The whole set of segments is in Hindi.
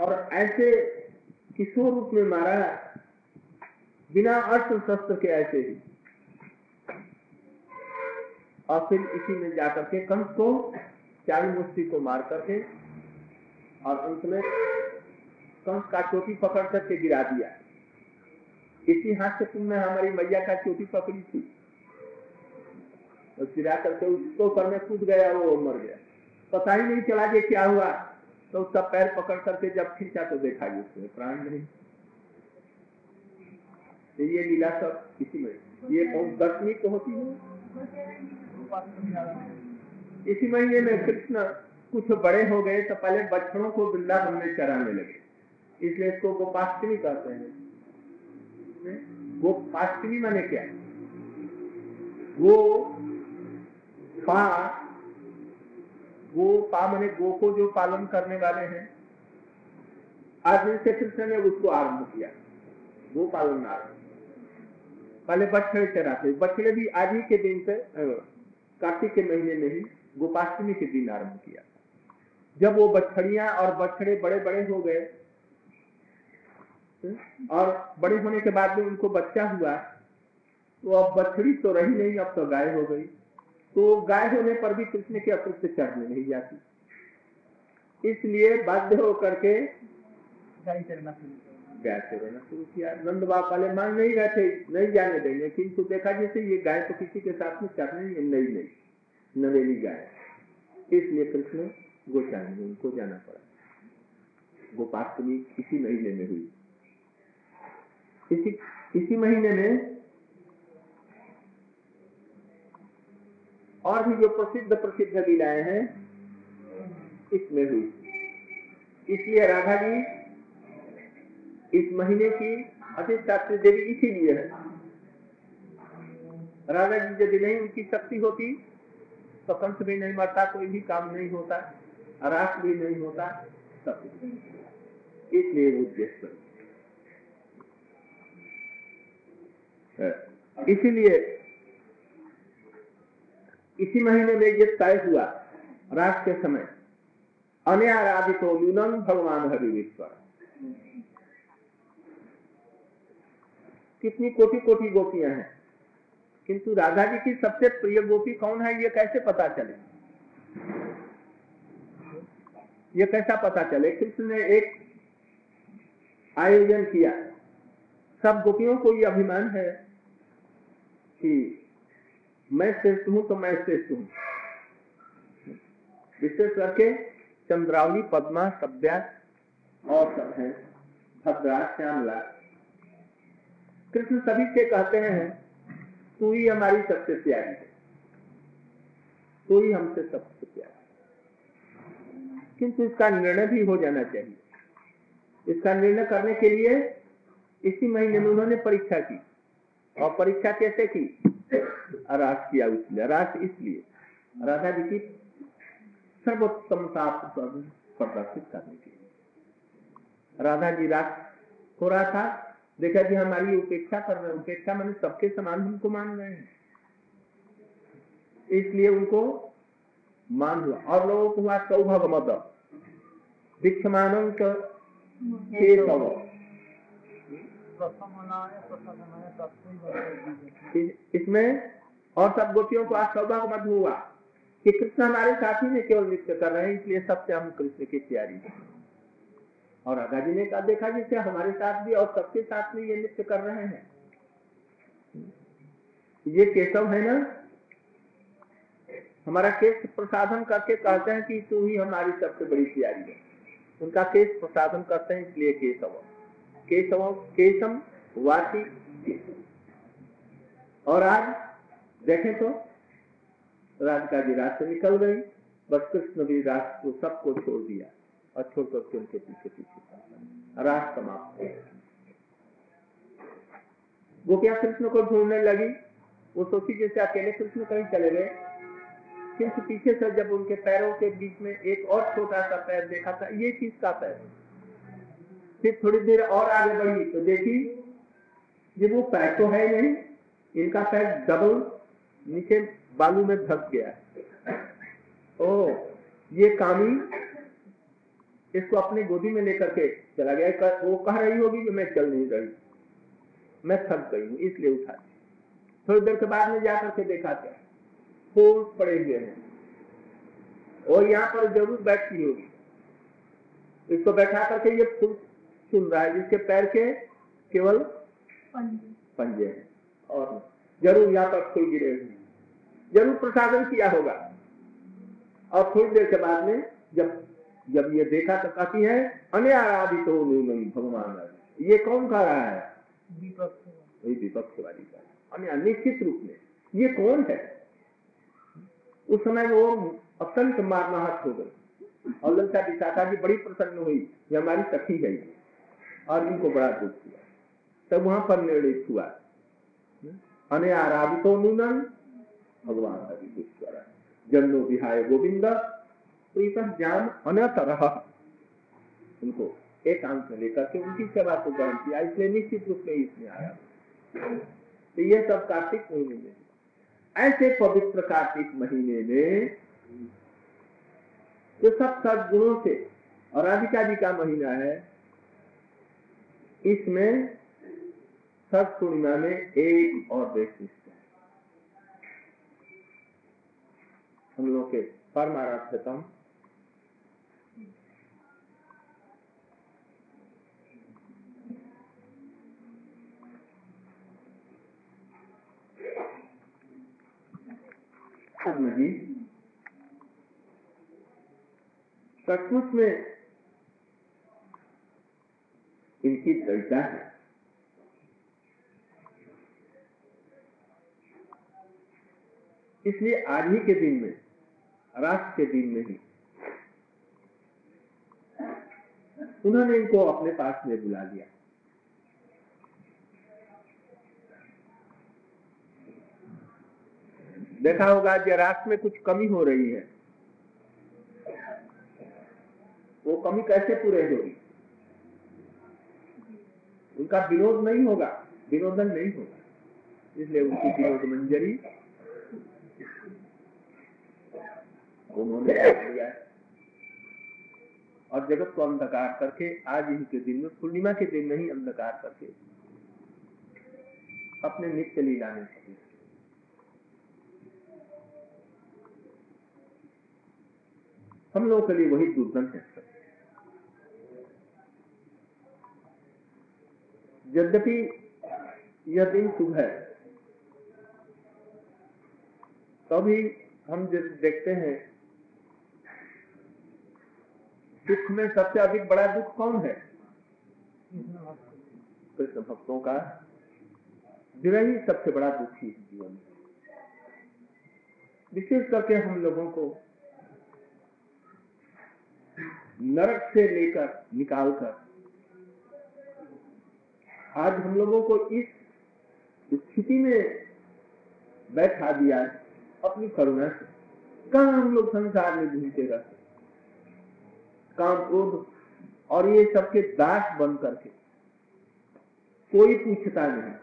और ऐसे किशोर रूप में मारा बिना अस्त्र शस्त्र के ऐसे ही। और फिर इसी में जाकर के कंस को चालू मुष्टि को मार करके और अंत में कंस का चोटी पकड़ करके गिरा दिया। इसी हाथ से तुमने हमारी मैया का चोटी पकड़ी थी, तो गिरा करके उसको ऊपर में कूद गया, वो मर गया। पता ही नहीं चला कि क्या हुआ। तो उसका पैर पकड़ करके जब खींचा तो देखा कि उसमें प्राण नहीं। तो ये लीला सब इसी में, ये 10वीं को होती है। इसी महीने में कृष्ण कुछ बड़े हो गए तो पहले बछड़ों को वृंदावन में चराने लगे, इसलिए इसको गोपाष्टमी कहते हैं। गोपाष्टमी माने क्या? गो पा माने गो को जो पालन करने वाले हैं। आज दिन से कृष्ण ने उसको आरंभ किया, गो पालन आरंभ। पहले बछड़े चराते, बछड़े भी आज ही के दिन से कार्तिक के महीने में ही गोपाष्टमी के दिन आरंभ किया। जब वो बछड़ियां और बछड़े बड़े बड़े हो गए और बड़े होने के बाद में उनको बच्चा हुआ, तो अब बछड़ी तो रही नहीं, अब तो गाय हो गई। तो गाय होने पर भी कृष्ण के अतृप्त चढ़ने नहीं जाती, इसलिए बाध्य होकर के गाय चराना शुरू किया। नंद बाप वाले मान नहीं रहे थे, नहीं जाने देंगे, किंतु देखा जैसे ये गाय तो किसी के साथ में चढ़ने नई नवेली गाय, इसलिए कृष्ण गोचारण में उनको जाना पड़ा। गोपाष्टमी इसी महीने में हुई। इसी महीने में और भी जो प्रसिद्ध लीलाएं हैं इसमें हुई। इसलिए राधा जी इस महीने की अधिष्ठात्री देवी इसीलिए है। राधा जी यदि नहीं उनकी शक्ति होती तो कंस भी नहीं मरता, कोई भी काम नहीं होता, रास भी नहीं होता, सब। इसलिए उद्देश्य, इसीलिए इसी महीने में ये तय हुआ रात के समय, अनयाराधितो यूनं भगवान हरिश्वर। कितनी कोटि कोटि गोपियां हैं, किंतु राधा जी की सबसे प्रिय गोपी कौन है ये कैसे पता चले? ये कैसा पता चले? कृष्ण ने एक आयोजन किया। सब गोपियों को ये अभिमान है कि मैं श्रेष्ठ हूं तो मैं श्रेष्ठ हूं। विशेष करके चंद्रावली, पद्मा, सभ्या और सब है, भद्रा, श्यामला। कृष्ण सभी से कहते हैं तू ही हमारी सबसे प्यारी है, तू ही हमसे सबसे प्यारी। किंतु इसका निर्णय भी हो जाना चाहिए। इसका निर्णय करने के लिए इसी महीने में उन्होंने परीक्षा की। और परीक्षा कैसे की? रास किया। रास इसलिए राधा जी की सर्वोत्तमता प्रदर्शित करने के लिए। राधा जी रास हो रहा था, देखा जी हमारी उपेक्षा कर रहे हैं। उपेक्षा मैंने सबके समान हमको मान रहे हैं, इसलिए उनको मान हुआ। और लोगों को हुआ सौभग मद दीक्षमानंक केशव। इसमें और सब गोपियों को आज सौभाग्य मत हुआ कि कृष्ण हमारे साथी में केवल नृत्य कर रहे हैं, इसलिए सबसे हम कृष्ण की तैयारी है। और राधा जी ने कहा देखा जैसे हमारे साथ भी और सबके साथ में ये नृत्य कर रहे हैं। ये केशव है ना, हमारा केश प्रसाधन करके कहते हैं कि तू ही हमारी सबसे बड़ी तैयारी है। उनका केश प्रसाधन करते हैं, इसलिए केशव। केशव केशम वासी। और आज देखें तो राधिका जी रात से निकल गई, बस कृष्ण भी रात को सबको छोड़ दिया और छोड़ करके उनके पीछे पीछे रात समाप्त हो। गोपियां कृष्ण को ढूंढने लगी। वो सोची जैसे अकेले कृष्ण कहीं चले गए, किंतु पीछे से जब उनके पैरों के बीच में एक और छोटा सा पैर देखा था, ये किसका पैर? फिर थोड़ी देर और आगे बढ़ी तो देखी जब वो पैर तो है नहीं, इनका पैर डबल नीचे बालू में धस गया। ओ ये कामी इसको अपने गोदी में लेकर के चला गया। वो कह रही होगी कि मैं चल नहीं रही, मैं थक गई हूँ, इसलिए उठा। थोड़ी देर के बाद में जाकर के देखा क्या, फूल पड़े हुए हैं और यहाँ पर जरूर बैठती होगी। इसको बैठा करके ये फूल सुन रहा है, जिसके पैर के केवल पंजे हैं और जरूर यहाँ पर फूल गिरे हुए, जरूर प्रसादन किया होगा। और थोड़ी देर के बाद में जब ये देखा तो कहती है अनाराधित हो भगवान, ये कौन खा रहा है? विपक्षवादी का। निश्चित रूप में ये कौन है? उस समय वो अत्यंत मारनाहट हो गई और ललिता विशाखा जी बड़ी प्रसन्न हुई, ये हमारी सखी है और इनको बड़ा दुख हुआ। तब वहां पर निर्णय हुआ अने आराधितो नूनन भगवान हरिश्वर जन्नो विहाय गोविंद प्रीतम ज्ञान अनतरह। उनको एकांत में लेकर के उनकी सेवा को ग्रहण किया, इसलिए निश्चित रूप में इसमें आया। तो यह सब कार्तिक महीने में, ऐसे पवित्र कार्तिक महीने में जो सब सद्गुणों से, और राधिका जी का महीना है, इसमें सत पूर्णिमा में एक और वैशिष्ट है। हम लोग के परमाराध्यतम जी सचमुच में इनकी दृढ़ता है। इसलिए आज ही के दिन में, राष्ट्र के दिन में ही उन्होंने इनको अपने पास में बुला लिया। देखा होगा कि राष्ट्र में कुछ कमी हो रही है, वो कमी कैसे पूरे होगी? उनका विरोध नहीं होगा, विरोधन नहीं होगा, इसलिए उनकी विरोध मंजरी उन्होंने दिया है। और जगत को अंधकार करके आज ही के दिन में, पूर्णिमा के दिन में ही अंधकार करके अपने नित्य लीला में हम लोगों के लिए वही दुर्दन है। यद्यपि यह दिन शुभ है, तो भी हम देखते हैं दुख में सबसे अधिक बड़ा दुख कौन है? कृष्ण भक्तों का विरही सबसे बड़ा दुखी जीवन है। विशेष करके हम लोगों को नरक से लेकर निकालकर आज हम लोगों को इस स्थिति में बैठा दिया है अपनी करुणा से। कहाँ हम लोग संसार में घूमते रहते, काम क्रोध और ये सबके दास बन करके, कोई पूछता नहीं।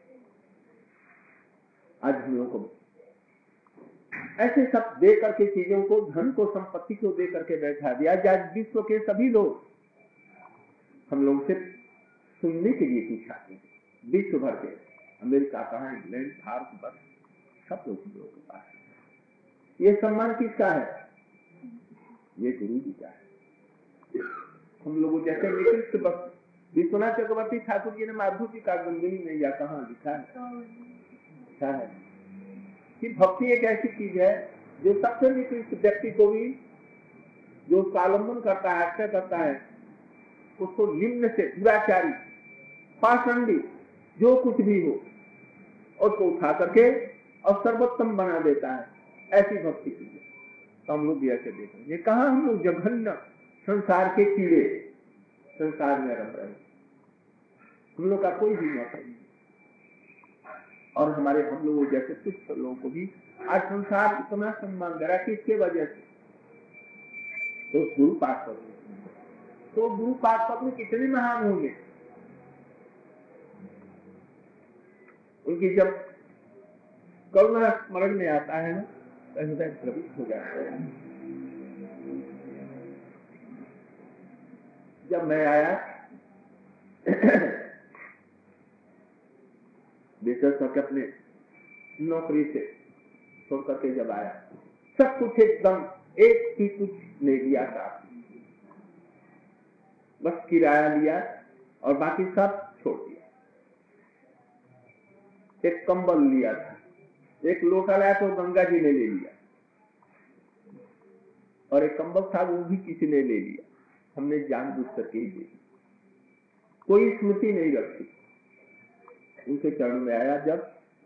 आज हम लोगों को ऐसे सब दे करके, चीजों को, धन को, संपत्ति को दे करके बैठा दिया। आज विश्व के सभी लोग हम लोग से सुनने के लिए पूछाते हैं, विश्व भर के, अमेरिका कहाँ, इंग्लैंड, भारत, बस सब लोग हम लोगों के पास। ये सम्मान किसका है? ये गुरु जी का है। हम लोग जैसे निकृष्ट भक्त विश्वनाथ चक्रवर्ती ठाकुर जी ने माधव जी का गंगनी नैया कहाँ लिखा है कि भक्ति एक ऐसी चीज है जो सबसे निकृष्ट व्यक्ति को भी, जो कालंबन करता है, आश्रय करता है, उसको निम्न से दुराचारी, पाषंडी, जो कुछ भी हो, उसको उठा करके और सर्वोत्तम बना देता है। ऐसी भक्ति की है। तो हम लोग ऐसे देखें, ये कहाँ हम लोग जघन्य संसार के कीड़े संसार में रह रहे हैं। हम लोग का कोई भी मत नहीं, और हमारे हम लोगों जैसे तुच्छ लोगों को भी आज संसार इतना सम्मान दे रहा है। किसके वजह से? तो गुरु पाठ करने, तो गुरु पाठ करने कितने महान होंगे। उनकी जब करुणा स्मरण में आता है ना, तो हृदय द्रवित हो जाता है। जब मैं आया बिजनेस करके अपने नौकरी से छोड़ करके जब आया, सब कुछ एकदम एक ही कुछ नहीं लिया था, बस किराया लिया और बाकी सब छोड़ दिया। एक कंबल लिया था, एक लोटा लाया तो गंगा जी ने ले लिया, और एक कंबल था वो भी किसी ने ले लिया। हमने जानबूझ करके ही ली, कोई स्मृति नहीं रखी। उनके चरण में आया जब,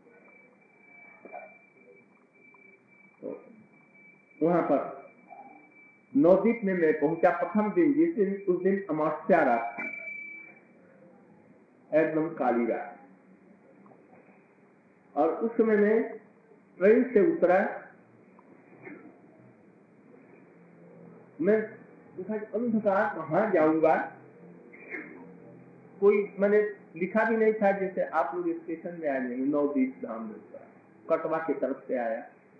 तो वहां पर नवद्वीप में मैं पहुंचा प्रथम दिन, जिस दिन उस दिन अमावस्या रात थी, एकदम काली रात। और उस समय मैं ट्रेन से उतरा, मैं अंधकार कहाँ जाऊंगा, कोई मैंने लिखा भी नहीं था जैसे आप लोग स्टेशन में आए नहीं, नवद्वीप धाम में उतरा, कटवा की तरफ से आया।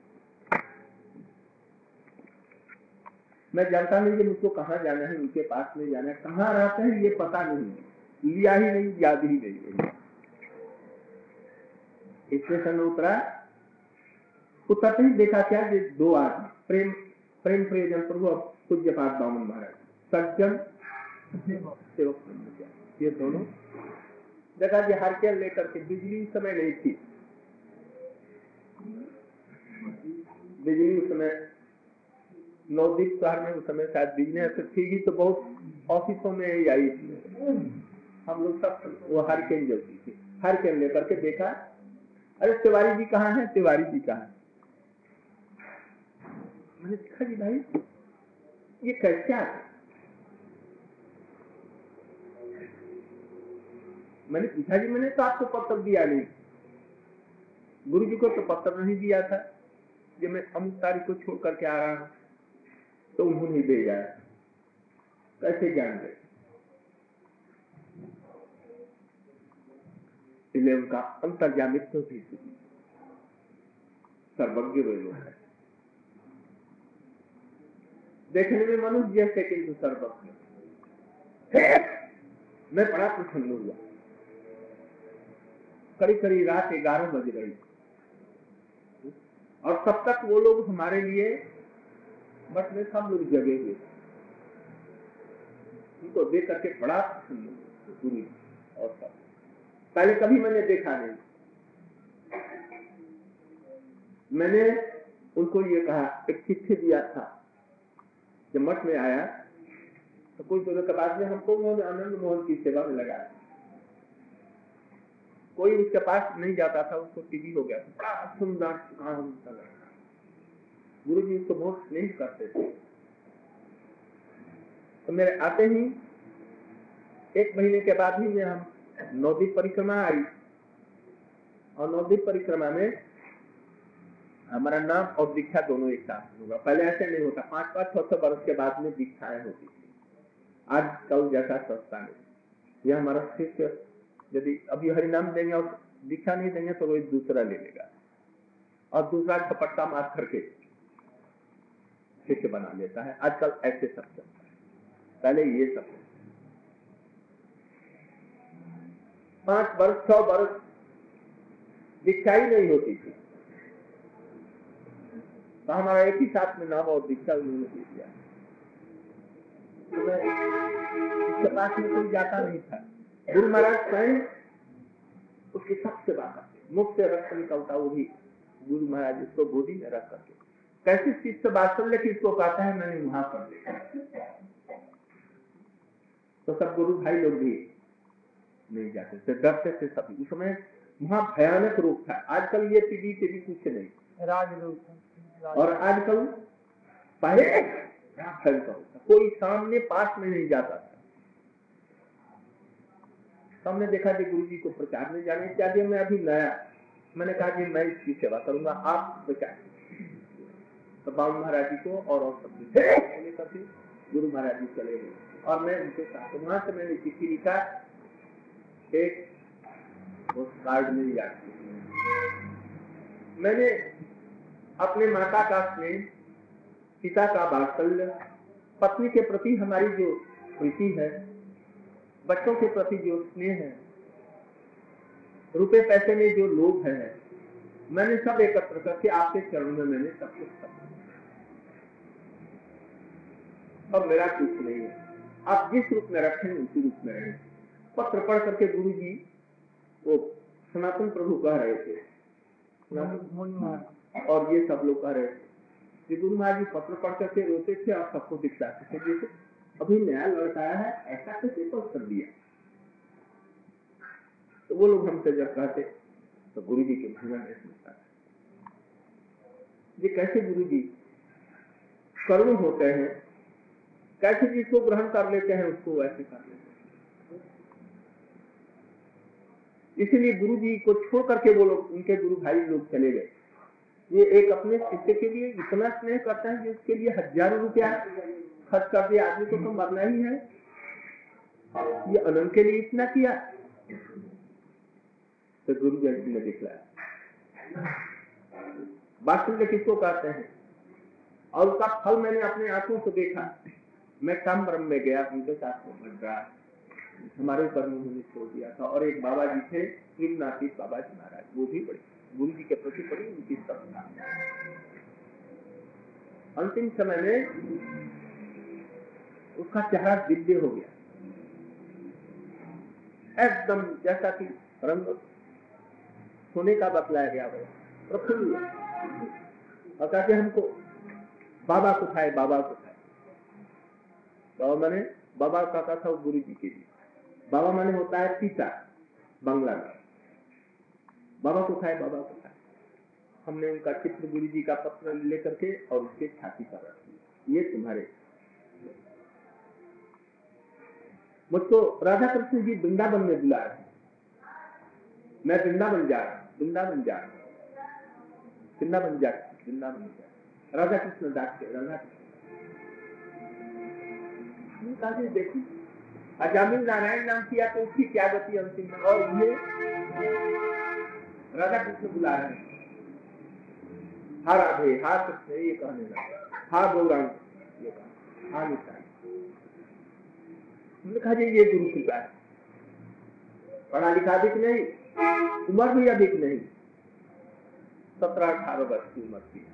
मैं जानता नहीं कि मुझको कहाँ जाना है, उनके पास में जाना है, कहाँ रहते हैं ये पता नहीं, लिया ही नहीं, याद ही नहीं। स्टेशन में उतरा, उतरते ही देखा क्या कि दो आदमी, प्रेम प्रयोजन प्रभु और पूज्यपाद बामन महाराज, सज्जन सेवक, ये दोनों देखा जी हरकेल लेकर के। बिजली उस समय नहीं थी, बिजली उस समय नवद्वीप शहर में उस समय शायद बिजली थी ही तो बहुत ऑफिसों में ही आई थी। हम लोग सब वो हरकेल जलती थी, हरकेल लेकर के देखा, अरे तिवारी जी कहाँ है, तिवारी जी कहाँ है। मैंने देखा जी भाई ये कैसा है, मैंने पूछा जी मैंने तो आपको पत्र दिया नहीं, गुरु जी को तो पत्र नहीं दिया था कि मैं अमुक तारीख को छोड़ करके आ रहा हूं, तो उन्होंने भेजा है, कैसे जान गए। इसलिए उनका अंतर्यामित्व भी सर्वज्ञ वे लोग है, देखने में मनुष्य जैसे किंतु सर्वज्ञ। मैं बड़ा प्रसन्न हुआ। करीब करीब रात 11 बज रही और तब तक वो लोग हमारे लिए बस में सब लोग जगे हुए, उनको देख करके बड़ा प्रसन्न हुआ। और सब पहले कभी मैंने देखा नहीं। मैंने उनको ये कहा, एक चिट्ठी दिया था जब मठ में आया तो कुछ दिनों के बाद में हमको उन्होंने आनंद मोहन की सेवा में लगाया। कोई उसके पास नहीं जाता था, उसको टीबी हो गया था, बड़ा सुंदर काम था। गुरु जी उसको बहुत स्नेह करते थे। तो मेरे आते ही 1 महीने के बाद ही में हम नवद्वीप परिक्रमा आई, और नवद्वीप परिक्रमा में हमारा नाम और दीक्षा दोनों एक साथ होगा। पहले ऐसे नहीं होता, 5-5, 6 वर्ष के बाद में दीक्षाएं होती थी। आज कल जैसा सस्ता नहीं। यह हमारा शिष्य यदि अभी हरिनाम देंगे और दीक्षा नहीं देंगे तो कोई दूसरा ले लेगा, और दूसरा झपट्टा मार करके शिष्य बना लेता है। आजकल ऐसे सब चलता है, पहले ये सब 5 वर्ष 6 वर्ष दीक्षा ही नहीं होती थी, तो हमारा एक ही साथ में नाम और दीक्षा उन्होंने दे दिया। उसके पास में कोई जाता नहीं था। गुरु महाराज स्वयं उसकी सबसे बात करते, मुख से रक्त निकलता वो भी गुरु महाराज उसको गोदी में रख करके, कैसे शिष्य वात्सल्य की इसको कहता है मैंने वहां पर देखा। तो सब गुरु भाई लोग भी नहीं जाते थे, डरते थे सभी। उस समय वहां भयानक रोग था। आजकल ये टीबी कुछ नहीं, राजरोग। और आजकल पहले फैलता होता, कोई सामने पास में नहीं जाता था। हमने देखा कि गुरु जी को प्रचार में जाने चाहिए, मैं अभी नया, मैंने कहा कि मैं इसकी सेवा करूंगा, आप प्रचार। तो बाबू महाराज जी को और सब लेकर के गुरु महाराज जी चले गए, और मैं उनके साथ। वहां से मैंने चिट्ठी लिखा, एक कार्ड मिल जाती। मैंने अपने माता का स्नेह, पिता का वात्सल्य, पत्नी के प्रति हमारी जो प्रीति है, बच्चों के प्रति जो स्नेह है, रुपए पैसे में जो लोभ है, मैंने सब एकत्र करके आपके चरणों में मैंने सब कुछ कर दिया। अब मेरा कुछ नहीं है, आप जिस रूप में रखें उसी रूप में रहें। पत्र पढ़ करके गुरु जी वो सनातन प्रभु कह रहे थे, और ये सब लोग कह रहे थे कि गुरु महाराज जी पत्र पढ़ करके रोते थे और सबको दिखलाते थे, जैसे अभी नया लड़का आया है ऐसा कैसे पढ़ कर दिया। तो वो लोग हमसे जब कहते तो गुरु जी के महिमा में सुनता है, ये कैसे गुरु जी करुण होते हैं, कैसे जिसको ग्रहण कर लेते हैं उसको वैसे कर लेते हैं। इसलिए गुरु जी को छोड़ करके वो लोग, उनके गुरु भाई लोग चले गए। ये एक अपने शिष्य के लिए इतना स्नेह करता है कि उसके लिए हजारों रुपया खर्च कर दिया। आदमी को तो मरना ही है, ये अनंत के लिए इतना किया। तो गुरु जी ने दिखलाया, बात सुन के किसको कहते हैं, और उसका फल मैंने अपने आंखों से देखा। मैं काम ब्रह्म में गया, उनके साथ में रहा, हमारे ऊपर उन्होंने छोड़ दिया था। और एक बाबा जी थे त्रिनाथीत बाबा जी महाराज, वो भी बड़े गुरु जी के प्रति बड़ी उनकी श्रद्धा। अंतिम समय में उसका चेहरा दिव्य हो गया, एकदम जैसा कि रंग सोने का बतलाया गया वो प्रफुल्ल। और कहते हमको बाबा को खाए, बाबा को खाए। बाबा माने, बाबा कहता था गुरु जी के लिए, बाबा माने होता है पिता बांग्ला में, बाबा को खाए, बाबा को खाए। हमने उनका चित्र गुरु जी का पत्र लेकर के और उसके छाती पर रख दिया, ये तुम्हारे। मुझको राधा कृष्ण जी वृंदावन में बुला रहे हैं, मैं वृंदावन जा रहा हूँ, वृंदावन जा रहा हूँ, वृंदावन जा, वृंदावन जा। राधा कृष्ण दास के, राधा कृष्ण देखो अजामिल नारायण नाम किया तो उसकी क्या गति अंतिम में। और ये राधा कृष्ण बुला रहे हैं, हा राधे, हा कृष्ण, ये कहने लगा, हा गौरांग, ये कहा, हा निताई। हमने कहा जी ये गुरु कृपा है, पढ़ा लिखा अधिक नहीं, उम्र भी अधिक नहीं, 17-18 वर्ष की उम्र थी,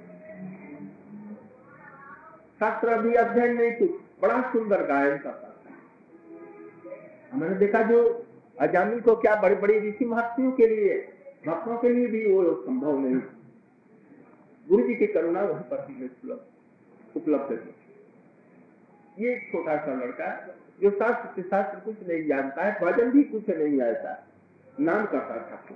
शास्त्र भी अध्ययन नहीं कुछ, बड़ा सुंदर गायन करता था। हमने देखा जो अजामिल को क्या बड़े बड़े ऋषि महर्षियों के लिए, भक्तों के लिए भी वो संभव नहीं। गुरु जी की करुणा वहीं पर ही उपलब्ध है। ये छोटा सा लड़का जो शास्त्र कुछ नहीं जानता है, भजन भी कुछ नहीं आता, नाम करता था,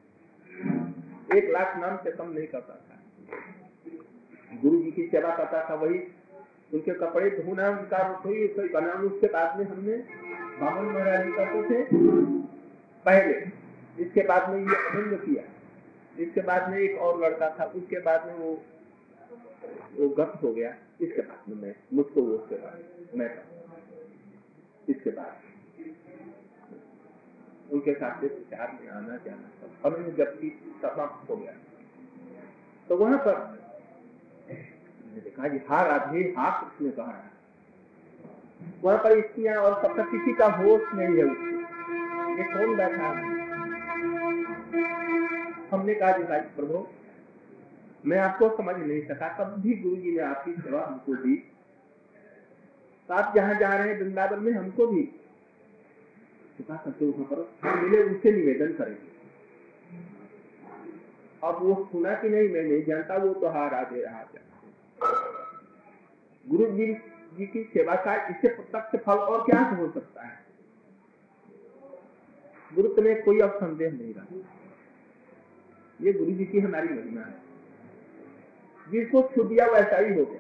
1 लाख नाम से कम नहीं करता था। गुरु जी की सेवा करता था, वही उनके कपड़े धोना, उनका रसोई बनाना। उसके बाद में हमने बामन महाराज करते थे पहले, इसके बाद में ये अनंत किया, इसके बाद में एक और लड़का था, उसके बाद में वो गत हो गया, इसके बाद में मैं, मुझको वो सेवा मैं, इसके बाद उनके साथ से विचार में आना जाना सब, और जबकि समाप्त हो गया। तो वहां पर देखा जी हा राधे, हा कृष्ण कहा है, वहां पर स्त्रियां और सब किसी का होश नहीं है उसको, ये कौन बैठा है। हमने कहा जी भाई प्रभु मैं आपको समझ नहीं सका, कब भी गुरु जी ने आपकी सेवा हमको दी, तो आप जहाँ जा रहे हैं वृंदावन में हमको भी चुका करते वहां पर मिले, उससे निवेदन करेंगे। अब वो सुना कि नहीं मैं नहीं जानता, वो तो हा राधे रहा। गुरु जी की सेवा का इससे प्रत्यक्ष फल और क्या हो सकता है। गुरु में कोई अब संदेह नहीं रहा, ये गुरु जी की हमारी महिमा है। जिसको छू दिया वैसा ही हो गया।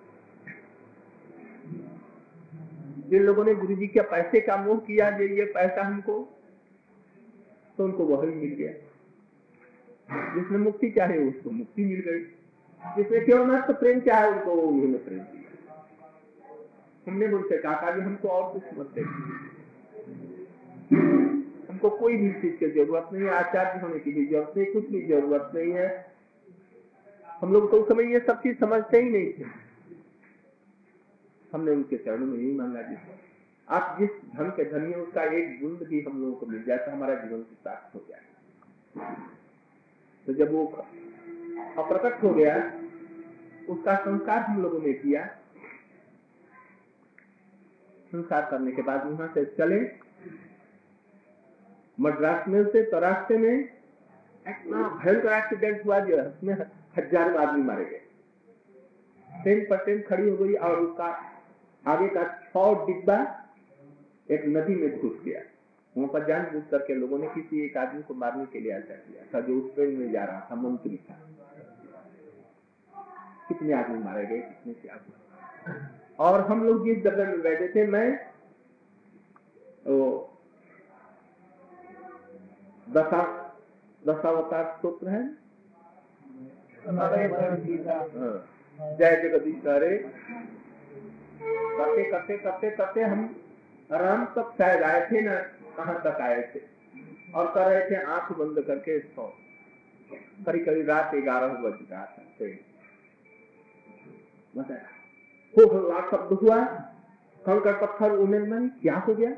जिन लोगों ने गुरु जी के पैसे का मोह किया, ये पैसा हमको, तो उनको वही मिल गया। जिसने मुक्ति चाहे उसको मुक्ति मिल गई, जिसने केवल प्रेम चाहे उनको उन्होंने प्रेम दिया। हमने उनसे कहा कि हमको और कुछ मत देखिए, हमको कोई भी चीज की जरूरत नहीं है, आचार्य होने की भी जरूरत नहीं, कुछ भी जरूरत नहीं है। हम लोग तो उस समय ये सब चीज समझते ही नहीं थे। हमने उनके चरणों में यही मांगा जी आप जिस धन के धनी है उसका एक बूंद भी हम लोगों को मिल जाए तो हमारा जीवन सार्थक हो जाए। तो जब वो अप्रकट हो गया, उसका संस्कार हम लोगों ने किया। संस्कार करने के बाद वहां से चले मद्रास में से, तो रास्ते में इतना भयंकर एक्सीडेंट हुआ जो उसमें हजारों आदमी मारे गए। ट्रेन पर ट्रेन खड़ी हो गई और उसका आगे का 6 डिब्बा एक नदी में घुस गया। वहां पर जानबूझ करके लोगों ने किसी एक आदमी को मारने के लिए ऐसा किया था जो उस ट्रेन में जा रहा था, मंत्री था। कितने आदमी मारे गए, कितने से आदमी। और हम लोग जिस जगह में बैठे थे, मैं दशावतार स्तोत्र है, जय जगदीश हरे, करते करते करते करते हम आराम तक शायद आए थे ना, कहाँ तक आए थे, और कर रहे थे आंख बंद करके सो। करीब करीब रात 11 बज रहा था। बताया शब्द हुआ, कंकड़ पत्थर उन्हें मन क्या हो गया।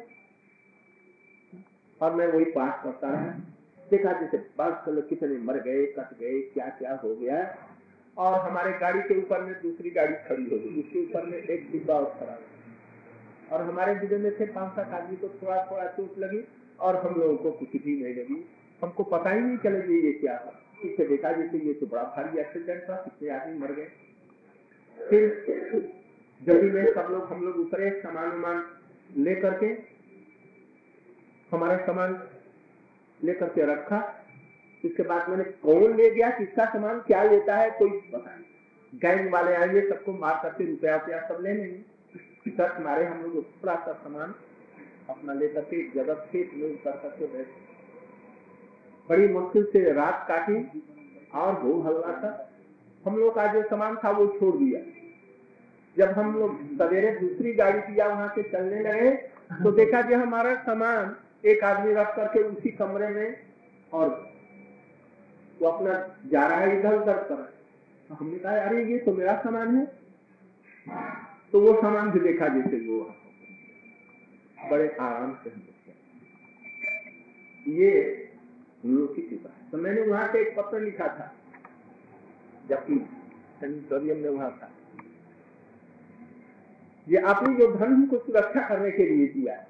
और मैं वही पाठ करता रहा, देखा जैसे बस कितने मर गए, कट गए, क्या क्या हो गया। और हमारे गाड़ी के ऊपर में दूसरी गाड़ी खड़ी हो गई, उसके ऊपर में एक डिब्बा और खड़ा, और हमारे डिब्बे में थे 5-7 आदमी को थोड़ा थोड़ा चोट लगी और हम लोगों को कुछ भी नहीं लगी। हमको पता ही नहीं चला ये क्या था। पीछे देखा जैसे ये तो बड़ा भारी एक्सीडेंट था, कितने आदमी मर गए। फिर जल्दी में सब लोग हम लोग उतरे, सामान लेकर के, हमारा सामान लेकर के रखा। इसके बाद मैंने कौन ले गया, किसका सामान क्या लेता है कोई पता नहीं। गैंग वाले आएंगे, सबको मार करके रुपया सब ले लेंगे। सर मारे हम लोग थोड़ा सा सामान अपना लेकर के जगह खेत में उतर करके बैठे। बड़ी मुश्किल से रात काटी और वो हल्ला था। हम लोग का जो सामान था वो छोड़ दिया। जब हम लोग सवेरे दूसरी गाड़ी किया, वहां से चलने लगे, तो देखा कि हमारा सामान एक आदमी रख करके उसी कमरे में, और वो अपना जा रहा है इधर उधर कर। हमने कहा अरे ये तो मेरा सामान है। तो वो सामान भी देखा जैसे वो बड़े आराम से हम ये लोग की कृपा है। तो मैंने वहां से एक पत्र लिखा था, जबकि सेनेटोरियम में वहां था, ये आपने जो धर्म को सुरक्षा करने के लिए दिया है,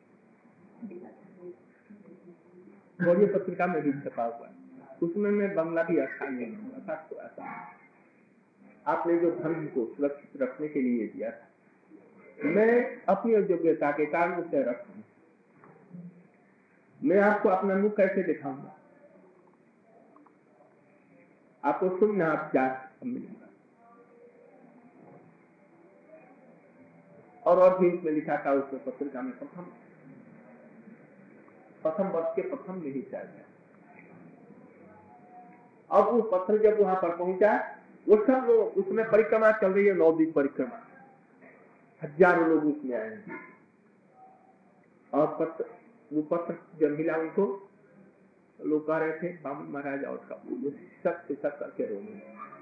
और ये पत्रिका में भी छपा हुआ है। उसमें मैं बंगला भी अच्छा नहीं था, थोड़ा सा आपने जो धर्म को सुरक्षित रखने के लिए दिया था, मैं अपनी योग्यता के कारण उसे रखूं। मैं आपको अपना मुख कैसे दिखाऊंगा, आपको सुनना, आप क्या मिलेगा। और भी इसमें लिखा था उसमें पत्रिका में, प्रथम वर्ष के प्रथम में ही चाहिए। अब वो पत्र जब वहां पर पहुंचा, वो सब लोग उसमें परिक्रमा चल रही है, 9 दिन परिक्रमा, हजारों लोग उसमें आए हैं। और वो पत्र जब मिला उनको, लोग कह रहे थे बाबू महाराज और का सक से सक करके रोने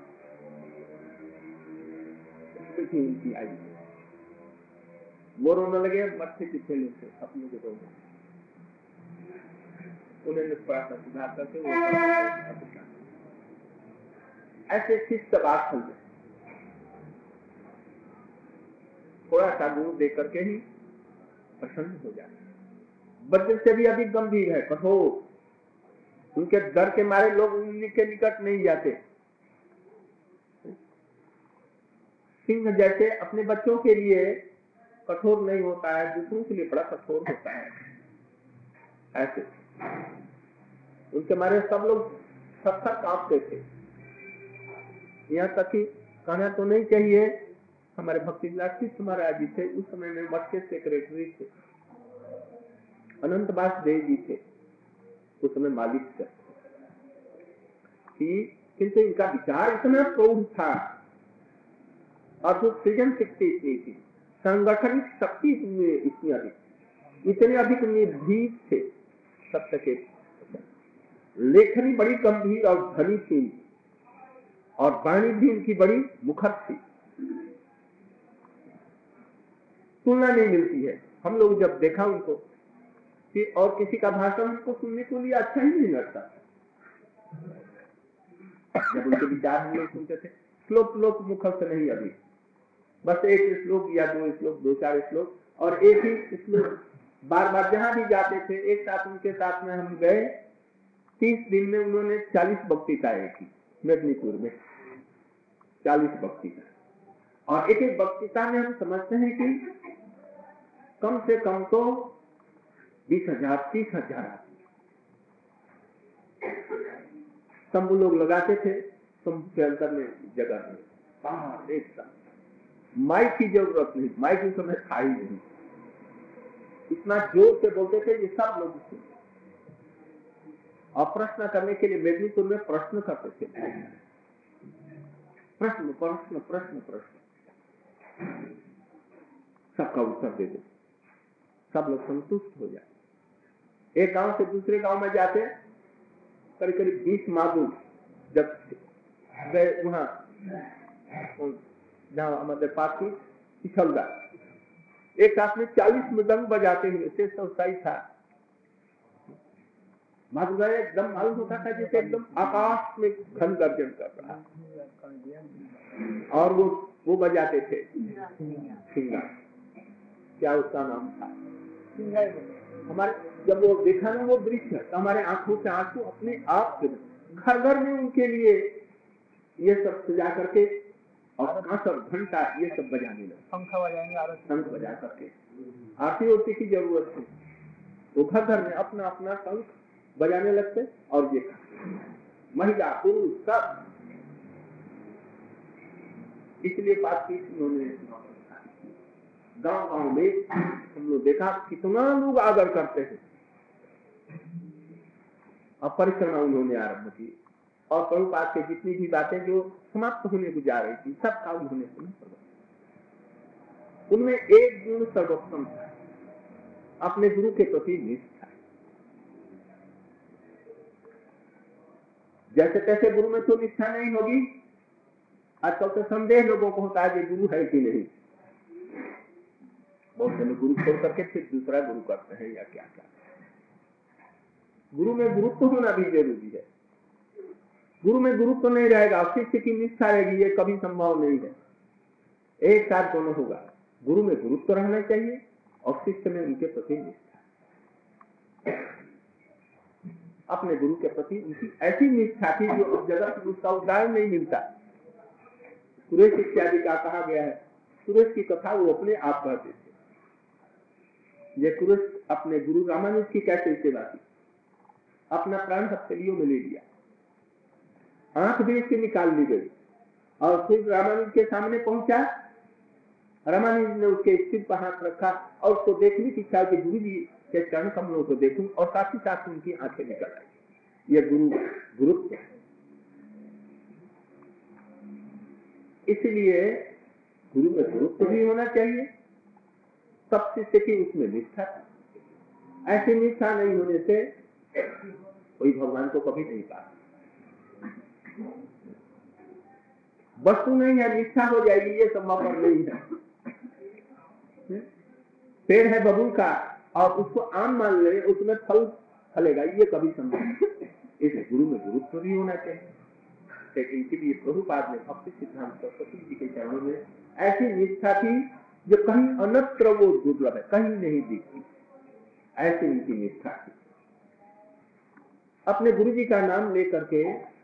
उनकी आई, वो रोने लगे, मत्थे पीछे लेते अपने को रोने, उन्होंने थोड़ा सा सुधार करके ऐसे शिष्ट बात चल, थोड़ा सा गुरु दे करके ही प्रसन्न हो जाए। बच्चे से भी अधिक गंभीर है, कठोर, उनके डर के मारे लोग उनके निकट नहीं जाते। सिंह जैसे अपने बच्चों के लिए कठोर नहीं होता है, दूसरों के लिए बड़ा कठोर होता है। ऐसे उनके मारे सब लोग सख्त कांपते थे। यहाँ तक कि कहना तो नहीं चाहिए, हमारे भक्ति विलास महाराज जी थे, उस समय में मठ के सेक्रेटरी थे, अनंत वासुदेव जी थे, उस समय मालिक थे, किंतु इनका विचार इतना प्रौढ़ था और जो सृजन शक्ति इतनी थी, संगठन शक्ति इतनी अधिक, इतने अधिक निर्भीक थे। सत्य के लेखनी बड़ी गंभीर और धनी थी, और वाणी भी इनकी बड़ी मुखर थी, तुलना नहीं मिलती है। हम लोग जब देखा उनको कि और किसी का भाषण हमको सुनने को लिए अच्छा ही नहीं लगता। जब उनके विचार हम लोग सुनते थे, श्लोक मुखर से नहीं, अभी बस एक श्लोक या दो श्लोक, 2-4 श्लोक और एक ही श्लोक बार बार जहां भी जाते थे। एक साथ उनके साथ में हम गए, 30 दिन में उन्होंने 40 वक्तृताएं की मेदिनीपुर में, 40 वक्तृता। और एक एक वक्तृता में हम समझते हैं कि कम से कम तो 20,000 30,000 आदमी तंबू लोग लगाते थे। तंबू के अंदर में जगह में बाहर एक साथ, माइक की जरूरत नहीं, माइक उस समय था ही नहीं, इतना जोर से बोलते थे ये सब लोग सुनते। और प्रश्न करने के लिए मेदिनीपुर में प्रश्न करते थे, प्रश्न प्रश्न प्रश्न प्रश्न, सबका उत्तर दे दो, सब लोग संतुष्ट हो जाए। एक गांव से दूसरे गांव में जाते, करीब करीब 20 मादुर जब गए वहां जहां हमारे पास की पिछलदा, एक साथ में 40 मृदंग बजाते हुए शेष व्यवसायी था। मादुर एकदम मालूम होता था जैसे एकदम आकाश में घन गर्जन कर रहा, और वो बजाते थे सिंगा, क्या उसका नाम था, हमारे जब वो देखा ना वो दृश्य, तो हमारे आंखों से आंसू अपने आप घर घर में उनके लिए ये सब सजा करके और कांसर घंटा ये सब बजाने लगे, शंख बजा करके आरती होती की जरूरत थी, वो घर घर में अपना अपना शंख बजाने लगते और ये महिला पुरुष सब। इसलिए बात की उन्होंने गांव गांव में हम लोग देखा कितना लोग आदर करते हैं। और परिक्रमा उन्होंने आरंभ की और प्रभुपाद के जितनी भी बातें जो समाप्त होने को जा रही थी सबका उन्होंने सुना। उनमें एक गुण सर्वोत्तम था, अपने गुरु के प्रति निष्ठा। जैसे तैसे गुरु में तो निष्ठा नहीं होगी। आजकल तो संदेह लोगों को होता है कि गुरु है कि नहीं, बहुत से गुरु छोड़ करके फिर दूसरा गुरु करते हैं या क्या क्या। गुरु में गुरुत्व होना भी जरूरी है। गुरु में गुरुत्व नहीं रहेगा, शिष्य की निष्ठा रहेगी, ये कभी संभव नहीं है। एक साथ दोनों होगा, गुरु में गुरुत्व रहना चाहिए और शिष्य में उनके प्रति निष्ठा। अपने गुरु के प्रति उनकी ऐसी निष्ठा थी जो अब जगत में उसका उदाहरण नहीं मिलता। सुरेश इत्यादि का कहा गया है, सुरेश की कथा वो अपने आप कहते थे। ये सुरेश अपने गुरु रामानुज की कैसे सेवा की, अपना प्राण हथेलियों में ले लिया, आंख भी इसकी निकाल ली गई और फिर रामानुज के सामने पहुंचा। रामानुज ने उसके सिर पर हाथ रखा और उसको देखने की इच्छा कि गुरु जी के चरण कमलों को देखूं, और साथ ही साथ उनकी आंखें निकल आई। ये गुरुत्व है। इसलिए गुरु में गुरुत्व भी होना चाहिए, सब शिष्य की उसमें निष्ठा। ऐसी निष्ठा नहीं होने से कोई भगवान को कभी नहीं पा। वस्तु नहीं है, निष्ठा हो जाएगी, ये संभव नहीं है। पेड़ है बबूल का और उसको आम मान ले, उसमें फल फलेगा, ये कभी संभव नहीं। इस गुरु में गुरुत्व भी होना चाहिए। लेकिन इसीलिए प्रभुपाद ने भक्ति सिद्धांत सरस्वती जी के चरणों में ऐसी निष्ठा थी जो कहीं अन्यत्र वो दुर्लभ है, कहीं नहीं दिखती, ऐसी उनकी निष्ठा थी। अपने गुरु जी का नाम लेकर के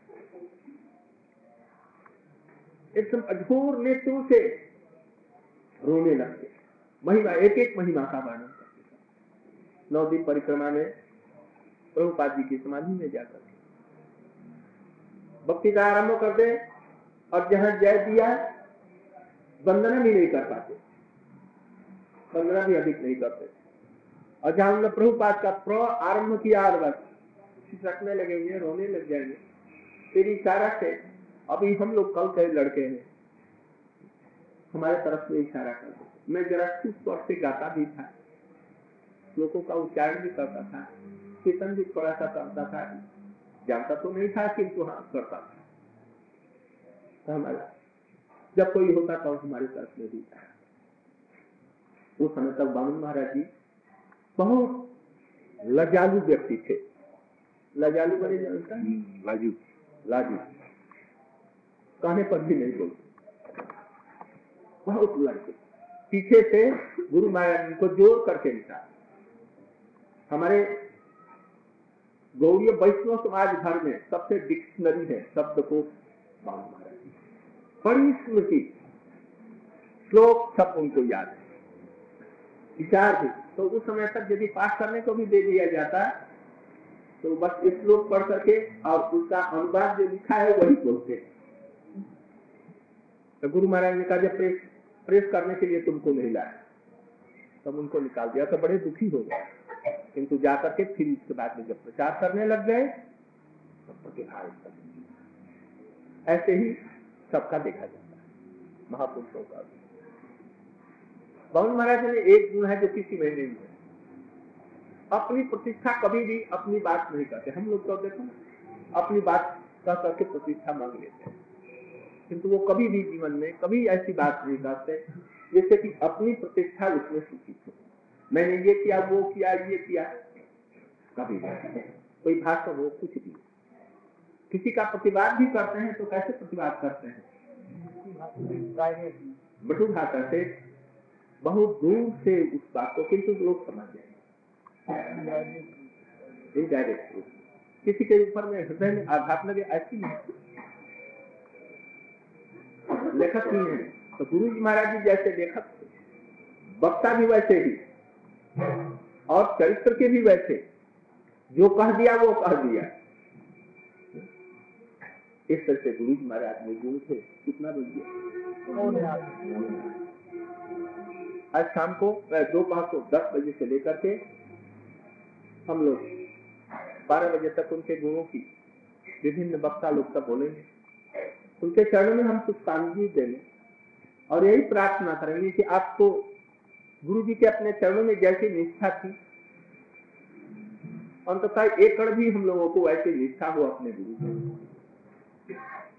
एकदम अधूर नेत्रों से रोने लगते, महिमा एक एक महिमा का वर्णन करते। 9 दिन परिक्रमा में प्रभुपाद जी की समाधि में जाकर भक्ति का आरंभ करते और जहां जय दिया वंदना भी नहीं कर पाते, वंदना भी अधिक नहीं करते। और जहां उन्होंने प्रभुपाद का प्र आरंभ किया और बस रखने लगेंगे, रोने लग जाएंगे। तेरी इशारा से अभी हम लोग कल के लड़के हैं, हमारे तरफ से इशारा कर दो। मैं जरा स्वर से गाता भी था, लोगों का उच्चारण भी करता था, कीर्तन भी थोड़ा सा करता था, जानता तो नहीं था किंतु हाँ करता था। तो हमारा जब कोई होता तो हमारी तरफ में भी था। उस समय तक बामन महाराज जी बहुत लजालू व्यक्ति थे। लजालू बड़े जानता है, लाजू लाजू, कहने पर भी नहीं बोलते, बहुत लड़के। पीछे से गुरु महाराज को जोर करके निकाला। हमारे गौड़ीय वैष्णव समाज भर में सबसे डिक्शनरी है शब्दकोश बामन महाराज जी। बड़ी स्मृति, श्लोक सब उनको याद है, विचार भी। तो उस समय तक यदि पाठ करने को भी दे दिया जाता तो बस इस श्लोक पढ़ करके और उसका अनुवाद जो लिखा है वही बोलते। तो गुरु महाराज ने कहा जब प्रेस करने के लिए तुमको नहीं लाया, तब उनको निकाल दिया। तो बड़े दुखी हो गए, किंतु जाकर के फिर इसके बाद में जब प्रचार करने लग गए तो प्रतिभाग कर। ऐसे ही सबका देखा जाता है महापुरुषों का। बामन महाराज ने एक गुण है जो किसी में नहीं है, अपनी प्रतिष्ठा कभी भी अपनी बात नहीं करते। हम लोग तो देखो अपनी बात कह करके प्रतिष्ठा मांग लेते हैं, किंतु वो कभी भी जीवन में कभी ऐसी बात नहीं करते जैसे कि अपनी प्रतिष्ठा उसमें सूचित हो। मैंने ये किया, वो किया, ये किया, कभी नहीं। कोई भाषण हो, कुछ भी। किसी का प्रतिवाद भी करते हैं तो कैसे प्रतिवाद करते हैं? बटू भाषा से, बहुत दूर से उस बात को, किंतु लोग समझ जाएंगे डायरेक्ट। किसी के ऊपर में हृदय में आघात लगे ऐसी नहीं। लेखक ही है तो गुरु जी महाराज जी जैसे लेखक, वक्ता भी वैसे ही और चरित्र के भी वैसे, जो कह दिया वो कह दिया। इस तरह से गुरु जी महाराज में गुरु थे। कितना बजे? आज शाम को दोपहर को 10 बजे से लेकर के हम लोग 12 बजे तक उनके गुणों की विभिन्न वक्ता लोग तक बोलेंगे। उनके चरणों में हम पुष्पांजलि देंगे और यही प्रार्थना करेंगे कि आपको गुरु जी के अपने चरणों में जैसी निष्ठा थी, अंततः एक कण भी हम लोगों को ऐसी निष्ठा हो अपने गुरु जी,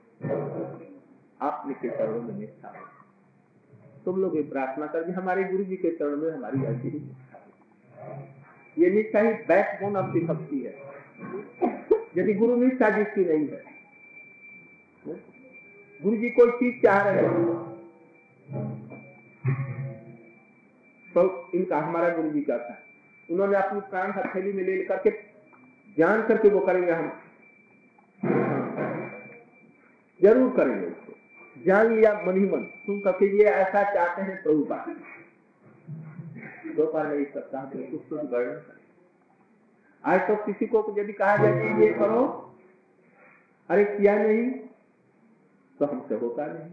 आपने के चरणों में निष्ठा हो। तुम लोग ये प्रार्थना करके हमारे गुरु जी के चरणों में हमारी ऐसी ही निष्ठा हो। ये निष्ठा ही बैकबोन ऑफ द भक्ति है। यदि गुरु निष्ठा जिसकी नहीं है, गुरु जी कोई चीज चाह रहे हैं तो इनका हमारा गुरु जी का था, उन्होंने अपनी प्राण हथेली में ले करके जान करके वो करेंगे, हम जरूर करेंगे उसको। जान लिया मन ही मन, तुम करके ये ऐसा चाहते हैं प्रभुपाद। दोपहर में इस सप्ताह में कुछ तो वर्णन करें। आज तो किसी को यदि कहा जाए कि ये करो, अरे किया नहीं तो हमसे होता नहीं,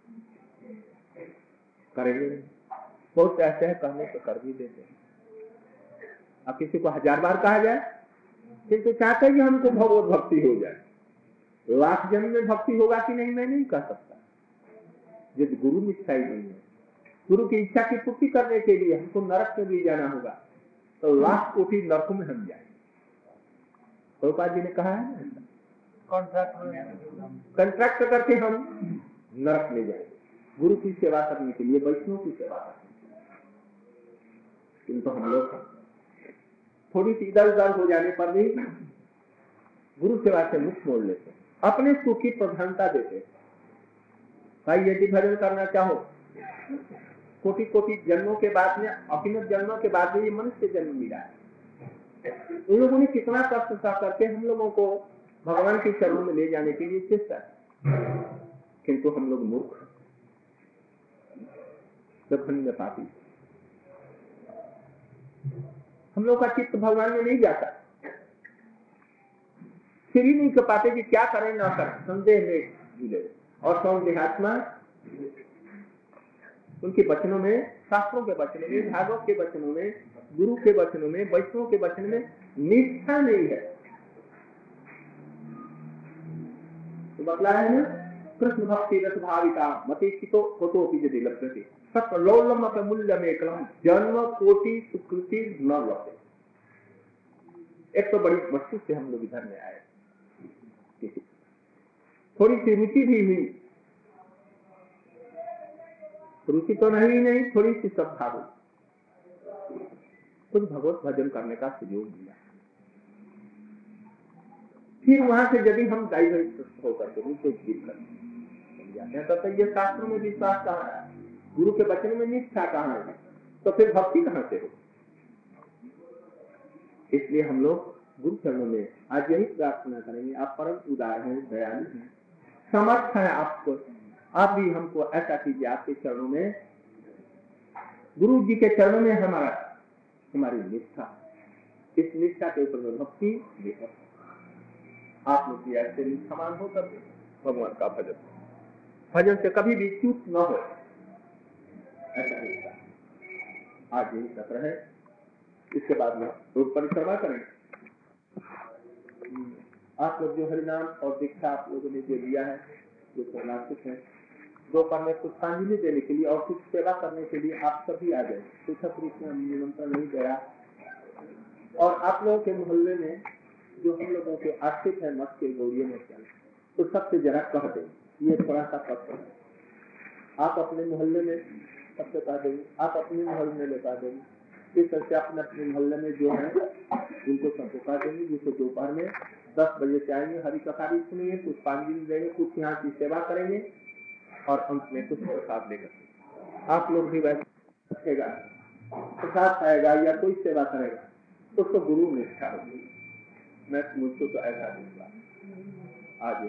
करेंगे नहीं। बहुत ऐसे है कहने तो कर भी देते हैं। अब किसी को 1000 बार कहा जाए किंतु चाहते हैं कि हमको भगवत भक्ति हो जाए। लाख जन्म में भक्ति होगा कि नहीं मैं नहीं कह सकता, यदि गुरु निष्ठा ही नहीं है। गुरु की इच्छा की पूर्ति करने के लिए हमको नरक में भी जाना होगा तो लाख कोटि नरकों में हम जाएंगे। प्रभुपाद जी ने कहा है ना, कॉन्ट्रैक्ट करके हम नरक में जाएंगे गुरु की सेवा करने के लिए, वैष्णव की सेवा करने के लिए। किंतु हम लोग थोड़ी सी इधर उधर हो जाने पर भी गुरु सेवा से मुख मोड़ लेते हैं, अपने सुख की प्रधानता देते हैं। भाई यदि भजन करना चाहो, कोटि कोटि जन्मों के बाद में, असीमित जन्मों के बाद में ये मनुष्य जन्म मिला है। उन लोगों ने कितना कष्ट सह करके हम लोगों को भगवान के चरणों में ले जाने के लिए चेष्टा, किंतु हम लोग मूर्ख, दखंड पापी, हम लोग का चित्त भगवान में नहीं जाता। फिर ही नहीं कर पाते कि क्या करें ना करें, संदेह में जुड़े। और कौन देहात्मा उनके वचनों में, शास्त्रों के वचनों में, भागवत के वचनों में, गुरु के वचनों में, वैष्णव के वचन में निष्ठा नहीं है। तो बतला है ना, कृष्ण भक्ति रस भाविता मतिष्ठितो होतो यदि लभ्यते सत्य लौलम मूल्यमेकलम जन्म कोटि सुकृति न लभ्यते। एक तो बड़ी वस्तु से हम लोग इधर में आए, थोड़ी सी रुचि भी हुई, रुचि तो नहीं थोड़ी सी श्रद्धा हुई, कुछ भगवत भजन करने का सुयोग मिला। फिर वहां से यदि हम डाइवर्ट होकर के उनको जीत करते जाते हैं तो ये शास्त्रों में विश्वास कहाँ है, गुरु के वचन में निष्ठा कहाँ है, तो फिर भक्ति कहाँ से हो। इसलिए हम लोग गुरु चरणों में आज यही प्रार्थना करेंगे, आप परम उदार हैं, दयालु हैं, समर्थ है आपको, आप भी हमको ऐसा कीजिए आपके चरणों में, गुरु जी के चरणों में हमारी निष्ठा, इस निष्ठा के ऊपर में भक्ति लेकर आप लोग भी ऐसे समान होकर भगवान का भजन से कभी भी चूक न हो, ऐसा निष्ठा। आज यही सत्र है, इसके बाद में लोग परिक्रमा करेंगे। आप लोग जो हरिनाम और दीक्षा आप लोगों ने जो लिया है, जो प्रणाशित है, दोपहर में पुष्पांजलि देने के लिए और कुछ सेवा करने के लिए आप सभी आ जाए। पृथक रूप में निमंत्रण नहीं गया। और आप लोगों के मोहल्ले में जो हम लोगों के आश्रित है मठ के गौड़ियों में चल, तो सबसे जरा कह दें, ये थोड़ा सा पत्र है, आप अपने मोहल्ले में सबसे कह देंगे, आप अपने मोहल्ले में लेकर देंगे, इस तरह से अपने अपने मोहल्ले में जो है उनको सबको कह देंगे, जिसे दोपहर में 10 बजे से आएंगे, हरी कथारी सुनेंगे, पुष्पांजलि देंगे, कुछ यहाँ की सेवा करेंगे और अंत में कुछ प्रसाद लेकर आप लोग भी वैसे रखेगा, प्रसाद खाएगा या कोई सेवा करेगा तो उसको गुरु निष्ठा होगी। मैं मुझको तो ऐसा दूंगा आज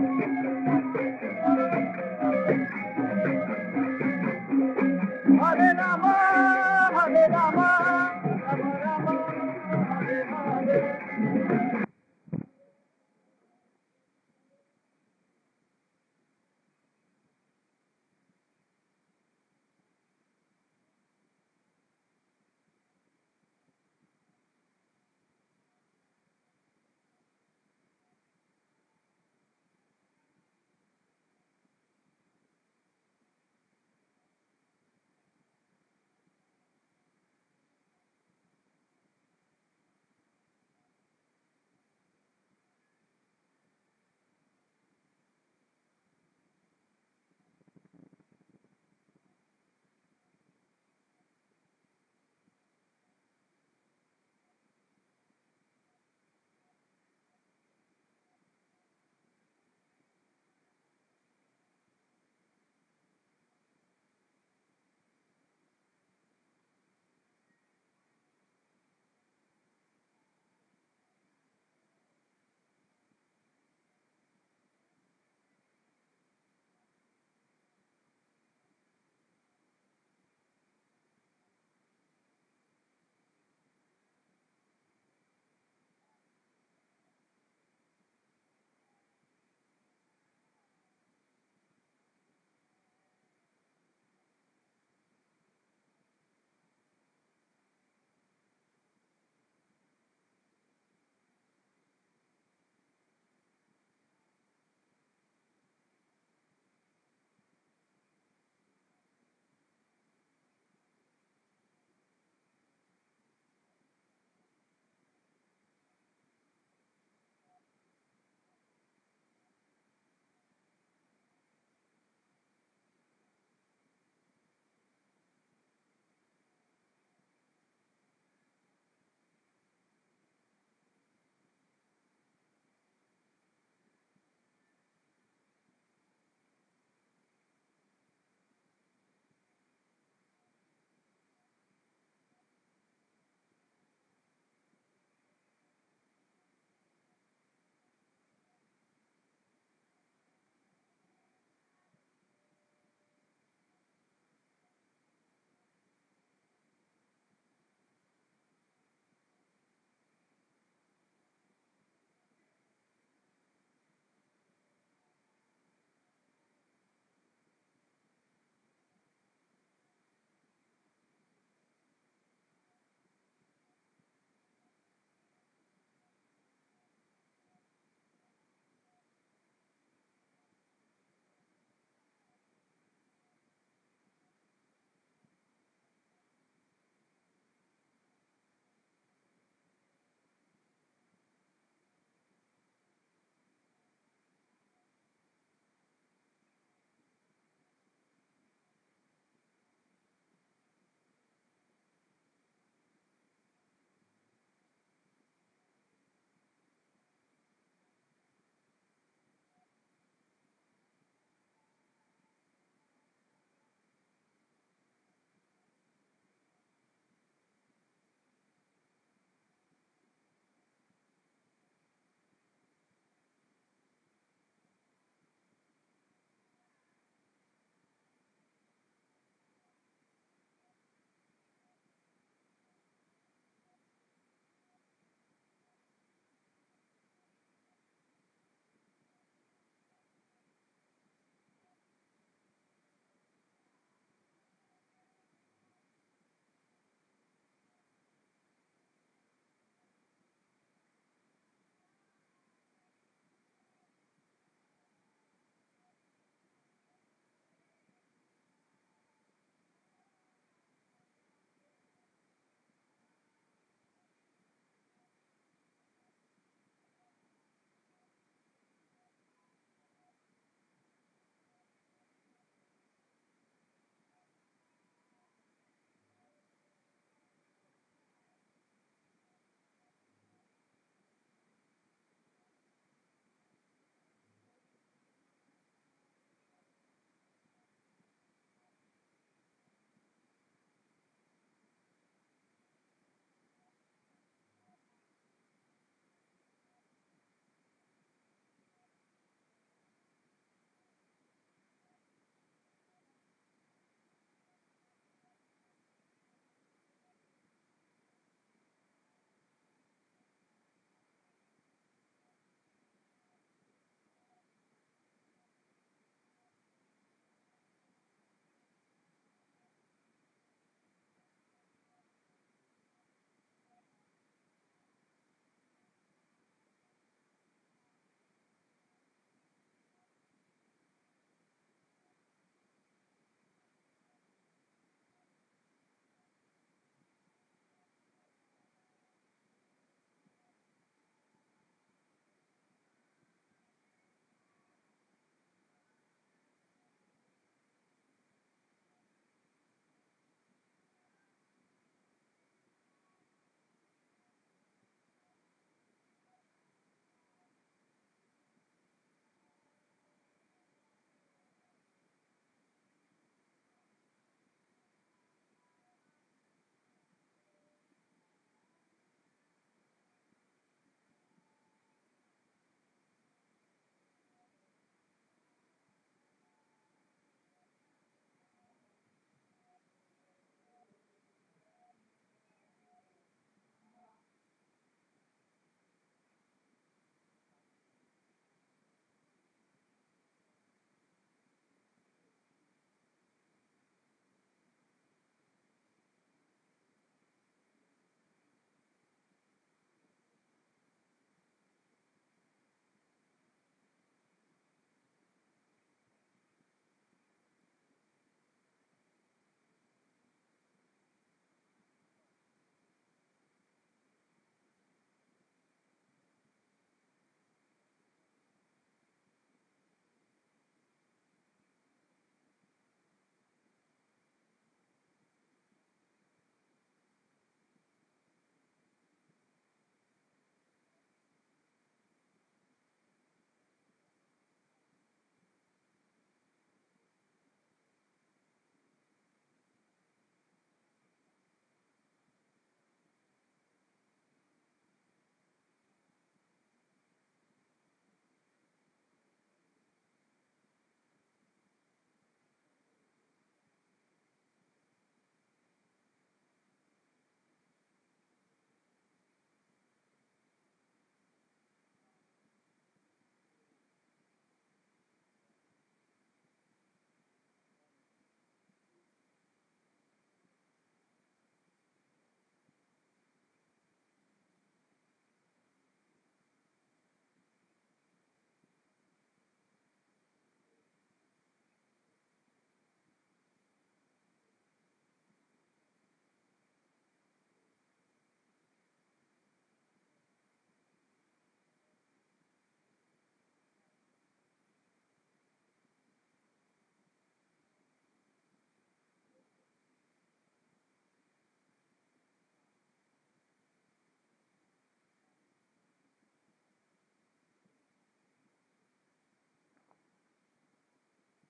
Hare